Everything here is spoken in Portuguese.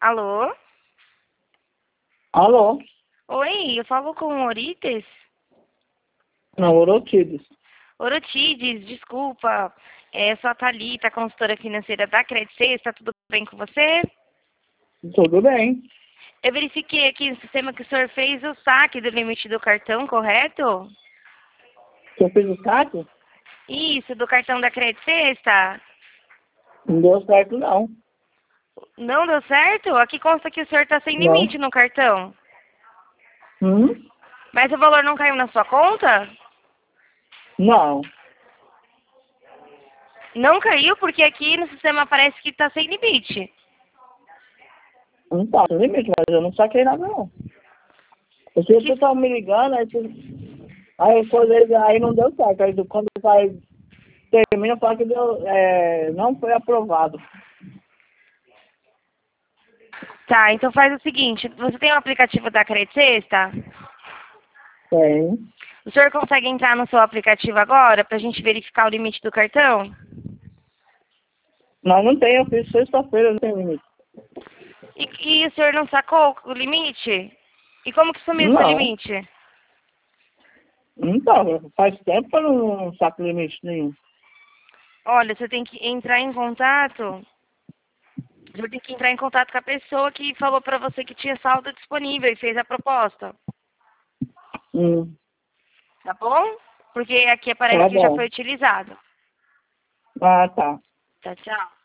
Alô? Alô? Oi, eu falo com o Orites? Não, Orotides. Orotides, desculpa. Eu sou a Thalita, consultora financeira da Credit Sexta. Tudo bem com você? Tudo bem. Eu verifiquei aqui no sistema que o senhor fez o saque do limite do cartão, correto? Você fez o saque? Isso, do cartão da Credit Sexta. Não deu certo, não. Não deu certo? Aqui consta que o senhor está sem Não. limite no cartão. Hum? Mas o valor não caiu na sua conta? Não. Não caiu porque aqui no sistema parece que está sem limite. Não tá no limite, mas eu não saquei nada, não. Você Que... tava me ligando, aí não deu certo. Aí quando vai, termina, fala que não foi aprovado. Tá, então faz o seguinte. Você tem o aplicativo da Credit Sexta? Tem. O senhor consegue entrar no seu aplicativo agora para a gente verificar o limite do cartão? Mas não tem, eu fiz sexta-feira, não tem limite. E o senhor não sacou o limite? E como que sumiu o seu Não. limite? Então, faz tempo que eu não saco limite nenhum. Olha, você tem que entrar em contato. O senhor tem que entrar em contato com a pessoa que falou para você que tinha saldo disponível e fez a proposta. Hum. Tá bom? Porque aqui aparece Tá que já bom. foi utilizado. Ah, tá. Tchau, tchau.